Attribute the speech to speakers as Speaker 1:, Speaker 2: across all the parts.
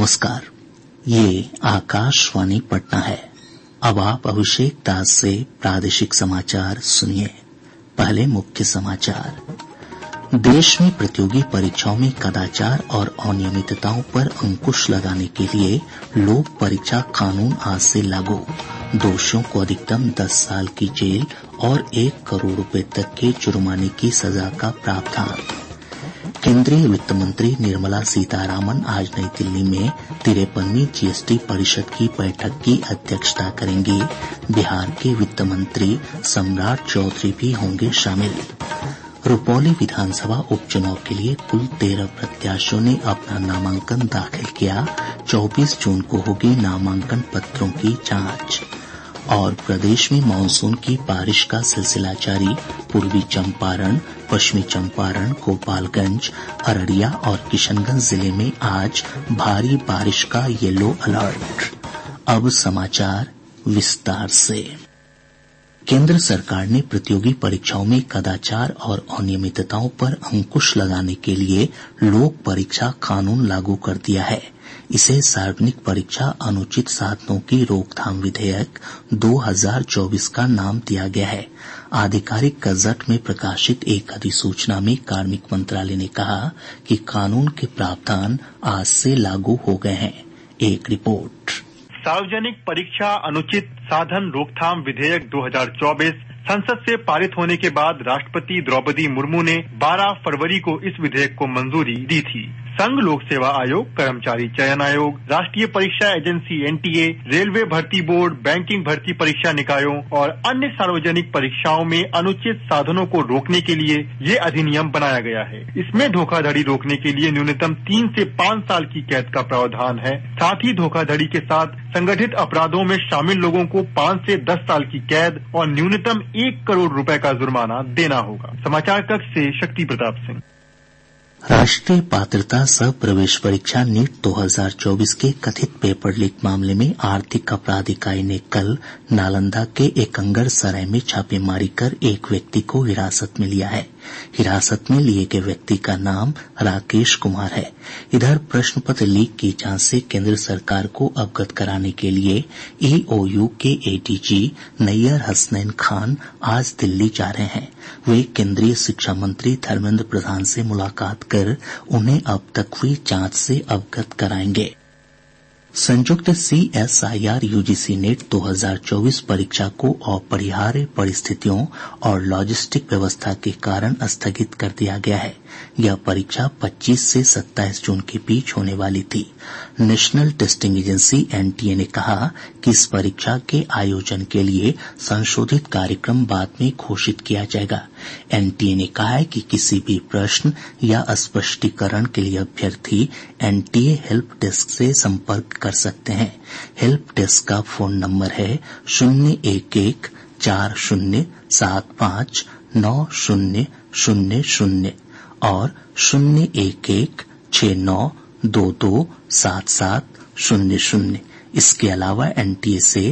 Speaker 1: नमस्कार, ये आकाशवाणी पटना है। अब आप अभिषेक दास से प्रादेशिक समाचार सुनिए। पहले मुख्य समाचार। देश में प्रतियोगी परीक्षाओं में कदाचार और अनियमितताओं पर अंकुश लगाने के लिए लोक परीक्षा कानून आज से लागू। दोषियों को अधिकतम 10 साल की जेल और 1 करोड़ रुपए तक के जुर्माने की सजा का प्रावधान। केंद्रीय वित्त मंत्री निर्मला सीतारामन आज नई दिल्ली में 53वीं जीएसटी परिषद की बैठक की अध्यक्षता करेंगी। बिहार के वित्त मंत्री सम्राट चौधरी भी होंगे शामिल। रुपौली विधानसभा उपचुनाव के लिए कुल 13 प्रत्याशियों ने अपना नामांकन दाखिल किया। 24 जून को होगी नामांकन पत्रों की जांच। और प्रदेश में मानसून की बारिश का सिलसिला जारी। पूर्वी चंपारण, पश्चिमी चंपारण, गोपालगंज, अररिया और किशनगंज जिले में आज भारी बारिश का येलो अलर्ट। अब समाचार विस्तार से। केंद्र सरकार ने प्रतियोगी परीक्षाओं में कदाचार और अनियमितताओं पर अंकुश लगाने के लिए लोक परीक्षा कानून लागू कर दिया है। इसे सार्वजनिक परीक्षा अनुचित साधनों की रोकथाम विधेयक 2024 का नाम दिया गया है। आधिकारिक गजट में प्रकाशित एक अधिसूचना में कार्मिक मंत्रालय ने कहा कि कानून के प्रावधान आज से लागू हो गए हैं। एक रिपोर्ट।
Speaker 2: सार्वजनिक परीक्षा अनुचित साधन रोकथाम विधेयक 2024 संसद से पारित होने के बाद राष्ट्रपति द्रौपदी मुर्मू ने 12 फरवरी को इस विधेयक को मंजूरी दी थी। संघ लोक सेवा आयोग, कर्मचारी चयन आयोग, राष्ट्रीय परीक्षा एजेंसी एनटीए, रेलवे भर्ती बोर्ड, बैंकिंग भर्ती परीक्षा निकायों और अन्य सार्वजनिक परीक्षाओं में अनुचित साधनों को रोकने के लिए ये अधिनियम बनाया गया है। इसमें धोखाधड़ी रोकने के लिए न्यूनतम 3 से 5 साल की कैद का प्रावधान है। साथ ही धोखाधड़ी के साथ संगठित अपराधों में शामिल लोगों को 5 से 10 साल की कैद और न्यूनतम 1 करोड़ रुपए का जुर्माना देना होगा। समाचार कक्ष से शक्ति प्रताप सिंह।
Speaker 1: राष्ट्रीय पात्रता सह प्रवेश परीक्षा नीट 2024 के कथित पेपर लीक मामले में आर्थिक अपराध इकाई ने कल नालंदा के एकंगर सराय में छापेमारी कर एक व्यक्ति को हिरासत में लिया है। हिरासत में लिए गए व्यक्ति का नाम राकेश कुमार है। इधर प्रश्न पत्र लीक की जांच से केंद्र सरकार को अवगत कराने के लिए ईओयू के एडीजी नैयर हसनैन खान आज दिल्ली जा रहे हैं। वे केंद्रीय शिक्षा मंत्री धर्मेंद्र प्रधान से मुलाकात कर उन्हें अब तक हुई जांच से अवगत कराएंगे। संयुक्त CSIR UGC नेट 2024 परीक्षा को अपरिहार्य परिस्थितियों और लॉजिस्टिक व्यवस्था के कारण स्थगित कर दिया गया है। यह परीक्षा 25 से 27 जून के बीच होने वाली थी। नेशनल टेस्टिंग एजेंसी NTA ने कहा कि इस परीक्षा के आयोजन के लिए संशोधित कार्यक्रम बाद में घोषित किया जाएगा। NTA ने कहा है कि किसी भी प्रश्न या स्पष्टीकरण के लिए अभ्यर्थी NTA हेल्प डेस्क से संपर्क कर सकते हैं। हेल्प डेस्क का फोन नंबर है 01140759000 और 01169227700। इसके अलावा NTA से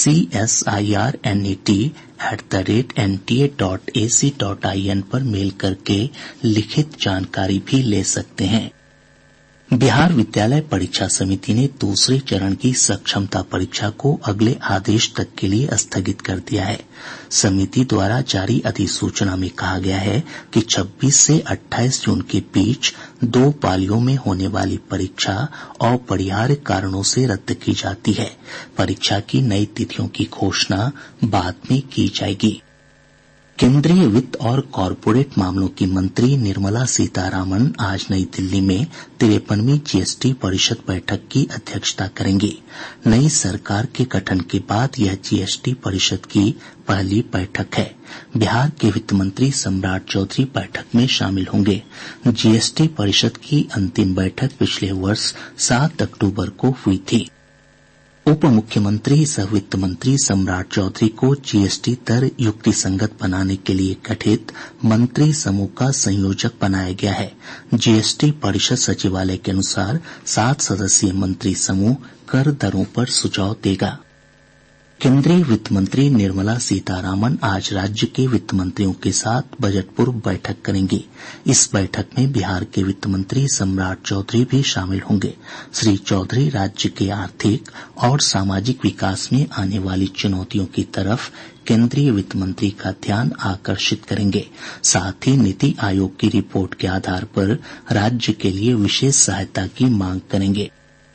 Speaker 1: CSIRNET@nta.ac.in पर मेल करके लिखित जानकारी भी ले सकते हैं। बिहार विद्यालय परीक्षा समिति ने दूसरे चरण की सक्षमता परीक्षा को अगले आदेश तक के लिए स्थगित कर दिया है। समिति द्वारा जारी अधिसूचना में कहा गया है कि 26 से 28 जून के बीच 2 पालियों में होने वाली परीक्षा अपरिहार्य कारणों से रद्द की जाती है। परीक्षा की नई तिथियों की घोषणा बाद में की जाएगी। केंद्रीय वित्त और कॉरपोरेट मामलों की मंत्री निर्मला सीतारामन आज नई दिल्ली में 53वीं जीएसटी परिषद बैठक की अध्यक्षता करेंगी। नई सरकार के गठन के बाद यह जीएसटी परिषद की पहली बैठक है। बिहार के वित्त मंत्री सम्राट चौधरी बैठक में शामिल होंगे। जीएसटी परिषद की अंतिम बैठक पिछले वर्ष 7 अक्टूबर को हुई थी। उप मुख्यमंत्री सह वित्त मंत्री सम्राट चौधरी को जीएसटी दर युक्तिसंगत बनाने के लिए गठित मंत्री समूह का संयोजक बनाया गया है। जीएसटी परिषद सचिवालय के अनुसार 7 सदस्यीय मंत्री समूह कर दरों पर सुझाव देगा। केंद्रीय वित्त मंत्री निर्मला सीतारामन आज राज्य के वित्त मंत्रियों के साथ बजट पूर्व बैठक करेंगी। इस बैठक में बिहार के वित्त मंत्री सम्राट चौधरी भी शामिल होंगे। श्री चौधरी राज्य के आर्थिक और सामाजिक विकास में आने वाली चुनौतियों की तरफ केंद्रीय वित्त मंत्री का ध्यान आकर्षित करेंगे। साथ ही नीति आयोग की रिपोर्ट के आधार पर राज्य के लिए विशेष सहायता की मांग करेंगे।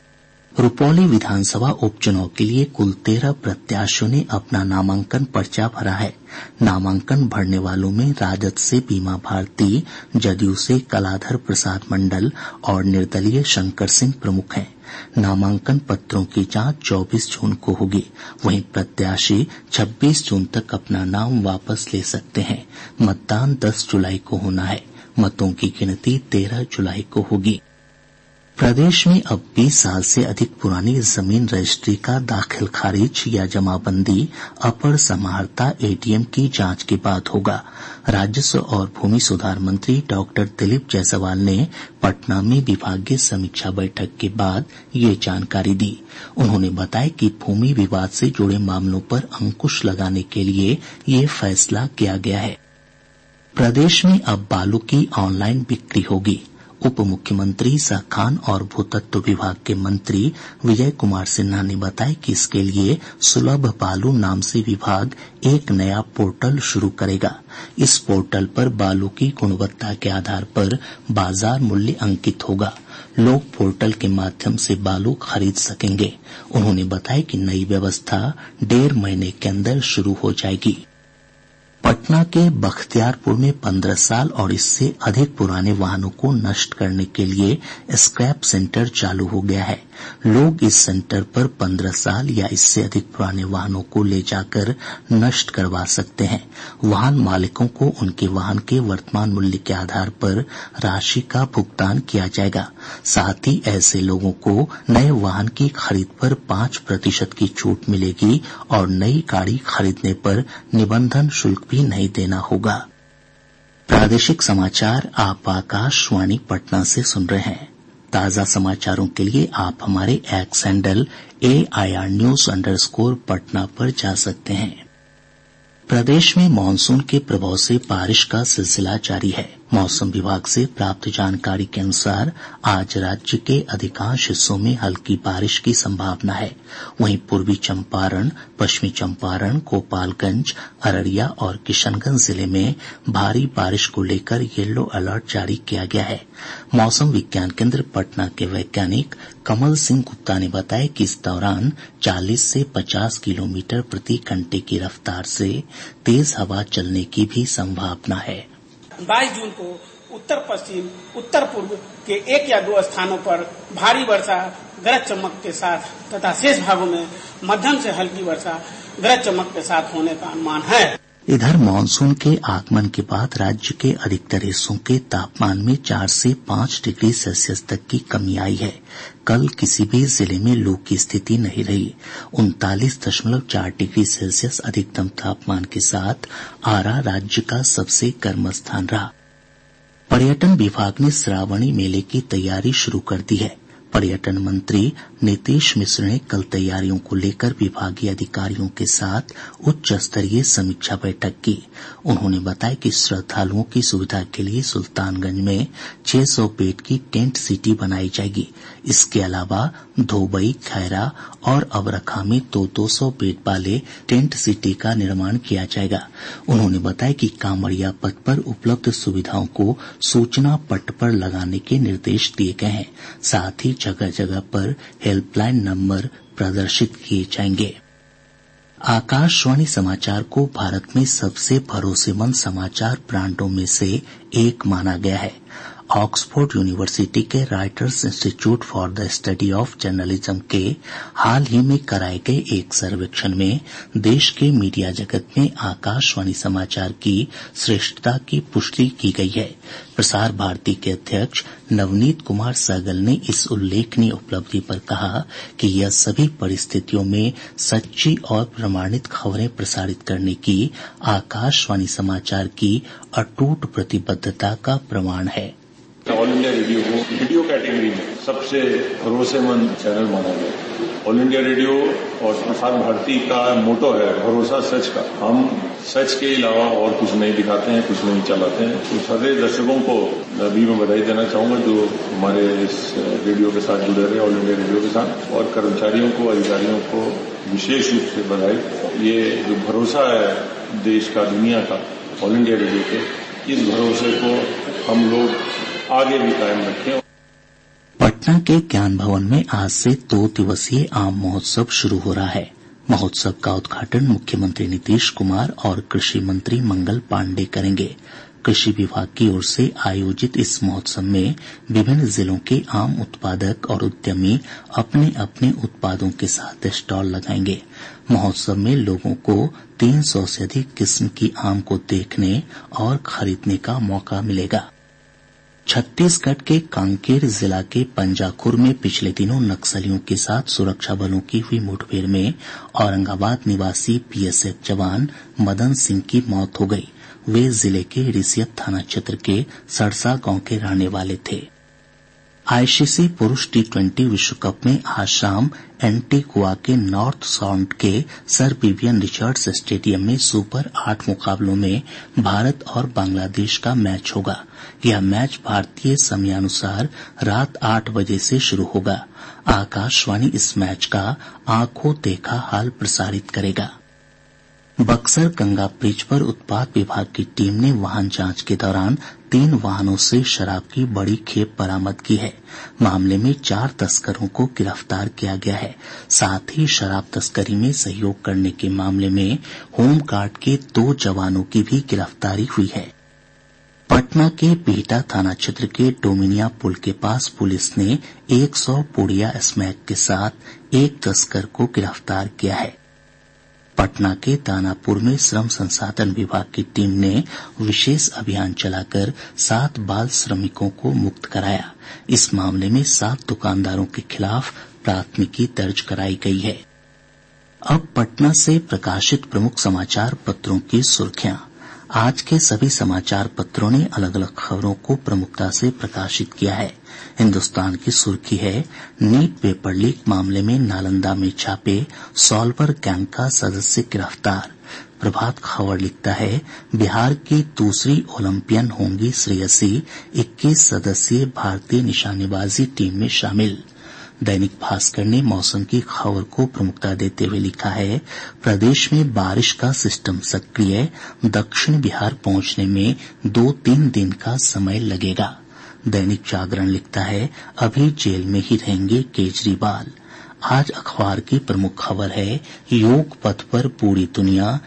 Speaker 1: रुपौली विधानसभा उपचुनाव के लिए कुल 13 प्रत्याशियों ने अपना नामांकन पर्चा भरा है। नामांकन भरने वालों में राजद से बीमा भारती, जदयू से कलाधर प्रसाद मंडल और निर्दलीय शंकर सिंह प्रमुख हैं। नामांकन पत्रों की जांच 24 जून को होगी। वहीं प्रत्याशी 26 जून तक अपना नाम वापस ले सकते हैं। मतदान 10 जुलाई को होना है। मतों की गिनती 13 जुलाई को होगी। प्रदेश में अब 20 साल से अधिक पुरानी जमीन रजिस्ट्री का दाखिल खारिज या जमाबंदी अपर समाहर्ता एडीएम की जांच के बाद होगा। राजस्व और भूमि सुधार मंत्री डॉक्टर दिलीप जायसवाल ने पटना में विभागीय समीक्षा बैठक के बाद ये जानकारी दी। उन्होंने बताया कि भूमि विवाद से जुड़े मामलों पर अंकुश लगाने के लिए ये फैसला किया गया है। प्रदेश में अब बालू की ऑनलाइन बिक्री होगी। उप मुख्यमंत्री सह खान और भूतत्व विभाग के मंत्री विजय कुमार सिन्हा ने बताया कि इसके लिए सुलभ बालू नाम से विभाग एक नया पोर्टल शुरू करेगा। इस पोर्टल पर बालू की गुणवत्ता के आधार पर बाजार मूल्य अंकित होगा। लोग पोर्टल के माध्यम से बालू खरीद सकेंगे। उन्होंने बताया कि नई व्यवस्था 1.5 महीने के अंदर शुरू हो जाएगी। पटना के बख्तियारपुर में 15 साल और इससे अधिक पुराने वाहनों को नष्ट करने के लिए स्क्रैप सेंटर चालू हो गया है। लोग इस सेंटर पर 15 साल या इससे अधिक पुराने वाहनों को ले जाकर नष्ट करवा सकते हैं। वाहन मालिकों को उनके वाहन के वर्तमान मूल्य के आधार पर राशि का भुगतान किया जाएगा। साथ ही ऐसे लोगों को नए वाहन की खरीद पर 5% की छूट मिलेगी और नई गाड़ी खरीदने पर निबंधन शुल्क भी नहीं देना होगा। प्रादेशिक समाचार आप आकाशवाणी पटना से सुन रहे हैं। ताज़ा समाचारों के लिए आप हमारे एक्स हैंडल AIRnews_पटना पर जा सकते हैं। प्रदेश में मानसून के प्रभाव से बारिश का सिलसिला जारी है। मौसम विभाग से प्राप्त जानकारी के अनुसार आज राज्य के अधिकांश हिस्सों में हल्की बारिश की संभावना है। वहीं पूर्वी चंपारण, पश्चिमी चंपारण, गोपालगंज, अररिया और किशनगंज जिले में भारी बारिश को लेकर येलो अलर्ट जारी किया गया है। मौसम विज्ञान केंद्र पटना के वैज्ञानिक कमल सिंह गुप्ता ने बताया कि इस दौरान 40 से 50 किलोमीटर प्रति घंटे की रफ्तार से तेज हवा चलने की भी संभावना है।
Speaker 3: 22 जून को उत्तर पश्चिम, उत्तर पूर्व के 1 या 2 स्थानों पर भारी वर्षा गरज चमक के साथ तथा शेष भागों में मध्यम से हल्की वर्षा गरज चमक के साथ होने का अनुमान है।
Speaker 1: इधर मानसून के आगमन के बाद राज्य के अधिकतर हिस्सों के तापमान में 4 से 5 डिग्री सेल्सियस तक की कमी आई है। कल किसी भी जिले में लू की स्थिति नहीं रही। 39.4 डिग्री सेल्सियस अधिकतम तापमान के साथ आरा राज्य का सबसे गर्म स्थान रहा। पर्यटन विभाग ने श्रावणी मेले की तैयारी शुरू कर दी है। पर्यटन मंत्री नीतीश मिश्र ने कल तैयारियों को लेकर विभागीय अधिकारियों के साथ उच्च स्तरीय समीक्षा बैठक की। उन्होंने बताया कि श्रद्धालुओं की सुविधा के लिए सुल्तानगंज में 600 बेड की टेंट सिटी बनाई जाएगी। इसके अलावा धोबई, खैरा और अबरखा में 200 बेड वाले टेंट सिटी का निर्माण किया जाएगा। उन्होंने बताया कि कांवड़िया पथ पर उपलब्ध सुविधाओं को सूचना पट पर लगाने के निर्देश दिए गए हैं। साथ ही जगह जगह पर हेल्पलाइन नंबर प्रदर्शित किए जाएंगे। आकाशवाणी समाचार को भारत में सबसे भरोसेमंद समाचार ब्रांडों में से एक माना गया है। ऑक्सफोर्ड यूनिवर्सिटी के Reuters institute for the study of journalism के हाल ही में कराए गए एक सर्वेक्षण में देश के मीडिया जगत में आकाशवाणी समाचार की श्रेष्ठता की पुष्टि की गई है। प्रसार भारती के अध्यक्ष नवनीत कुमार सहगल ने इस उल्लेखनीय उपलब्धि पर कहा कि यह सभी परिस्थितियों में सच्ची और प्रमाणित खबरें प्रसारित करने की आकाशवाणी समाचार की अटूट प्रतिबद्धता का प्रमाण है।
Speaker 4: ऑल इंडिया रेडियो को वीडियो कैटेगरी में सबसे भरोसेमंद चैनल माना गया। ऑल इंडिया रेडियो और प्रसार भारती का मोटो है भरोसा सच का। हम सच के अलावा और कुछ नहीं दिखाते हैं, कुछ नहीं चलाते हैं। तो सारे दर्शकों को भी मैं बधाई देना चाहूंगा जो हमारे इस रेडियो के साथ जुड़े रहे, ऑल इंडिया रेडियो के साथ, और कर्मचारियों को, अधिकारियों को विशेष रूप से बधाई। ये जो भरोसा है देश का, दुनिया का, ऑल इंडिया रेडियो के, इस भरोसे को हम लोग आगे भी कायम रखें।
Speaker 1: पटना के ज्ञान भवन में आज से 2 दिवसीय आम महोत्सव शुरू हो रहा है। महोत्सव का उद्घाटन मुख्यमंत्री नीतीश कुमार और कृषि मंत्री मंगल पांडेय करेंगे। कृषि विभाग की ओर से आयोजित इस महोत्सव में विभिन्न जिलों के आम उत्पादक और उद्यमी अपने अपने उत्पादों के साथ स्टॉल लगाएंगे। महोत्सव में लोगों को 300 से अधिक किस्म की आम को देखने और खरीदने का मौका मिलेगा। छत्तीसगढ़ के कांकेर जिला के पंजाखुर में पिछले दिनों नक्सलियों के साथ सुरक्षा बलों की हुई मुठभेड़ में औरंगाबाद निवासी बीएसएफ जवान मदन सिंह की मौत हो गई। वे जिले के रिसियत थाना क्षेत्र के सड़सा गांव के रहने वाले थे। आईसीसी पुरुष T20 विश्व कप में आज शाम एंटीगुआ के नॉर्थ साउंड के सर विवियन रिचर्ड्स स्टेडियम में सुपर 8 मुकाबलों में भारत और बांग्लादेश का मैच होगा। यह मैच भारतीय समयानुसार रात 8 बजे से शुरू होगा। आकाशवाणी इस मैच का आंखों देखा हाल प्रसारित करेगा। बक्सर गंगा ब्रिज पर उत्पाद विभाग की टीम ने वाहन जांच के दौरान 3 वाहनों से शराब की बड़ी खेप बरामद की है। मामले में 4 तस्करों को गिरफ्तार किया गया है। साथ ही शराब तस्करी में सहयोग करने के मामले में होमगार्ड के 2 जवानों की भी गिरफ्तारी हुई है। पटना के बिहटा थाना क्षेत्र के डोमिनिया पुल के पास पुलिस ने 100 पुड़िया स्मैक के साथ एक तस्कर को गिरफ्तार किया है। पटना के दानापुर में श्रम संसाधन विभाग की टीम ने विशेष अभियान चलाकर 7 बाल श्रमिकों को मुक्त कराया। इस मामले में 7 दुकानदारों के खिलाफ प्राथमिकी दर्ज कराई गई है। अब पटना से प्रकाशित प्रमुख समाचार पत्रों की सुर्खियां। आज के सभी समाचार पत्रों ने अलग अलग खबरों को प्रमुखता से प्रकाशित किया है। हिन्दुस्तान की सुर्खी है, नीट पेपर लीक मामले में नालंदा में छापे, सॉल्वर गैंग का सदस्य गिरफ्तार। प्रभात खबर लिखता है, बिहार की दूसरी ओलंपियन होंगी श्रेयसी, 21 सदस्यीय भारतीय निशानेबाजी टीम में शामिल। दैनिक भास्कर ने मौसम की खबर को प्रमुखता देते हुए लिखा है, प्रदेश में बारिश का सिस्टम सक्रिय, दक्षिण बिहार पहुंचने में 2-3 दिन का समय लगेगा। दैनिक जागरण लिखता है, अभी जेल में ही रहेंगे केजरीवाल। आज अखबार की प्रमुख खबर है, योग पथ पर पूरी दुनिया,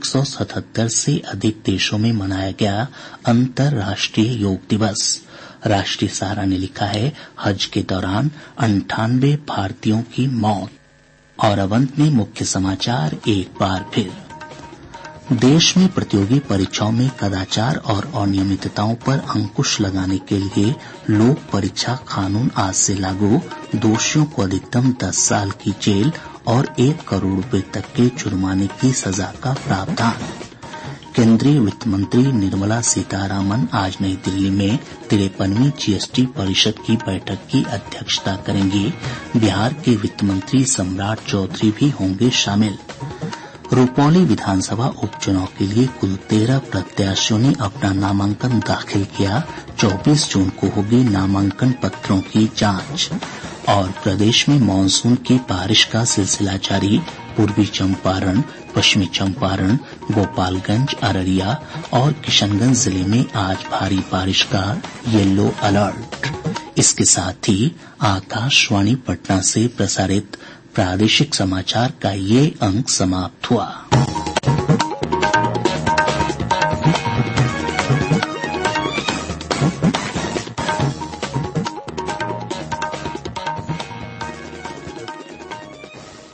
Speaker 1: 177 से अधिक देशों में मनाया गया अंतर्राष्ट्रीय योग दिवस। राष्ट्रीय सहारा ने लिखा है, हज के दौरान 98 भारतीयों की मौत। और अब अंत में मुख्य समाचार एक बार फिर। देश में प्रतियोगी परीक्षाओं में कदाचार और अनियमितताओं पर अंकुश लगाने के लिए लोक परीक्षा कानून आज से लागू। दोषियों को अधिकतम 10 साल की जेल और 1 करोड़ रुपए तक के जुर्माने की सजा का प्रावधान। केंद्रीय वित्त मंत्री निर्मला सीतारामन आज नई दिल्ली में 53वीं जीएसटी परिषद की बैठक की अध्यक्षता करेंगी। बिहार के वित्त मंत्री सम्राट चौधरी भी होंगे शामिल। रुपौली विधानसभा उपचुनाव के लिए कुल 13 प्रत्याशियों ने अपना नामांकन दाखिल किया। 24 जून को होगी नामांकन पत्रों की जांच। और प्रदेश में मानसून की बारिश का सिलसिला जारी। पूर्वी चंपारण, पश्चिमी चंपारण, गोपालगंज, अररिया और किशनगंज जिले में आज भारी बारिश का येलो अलर्ट। इसके साथ ही आकाशवाणी पटना से प्रसारित प्रादेशिक समाचार का ये अंक समाप्त हुआ।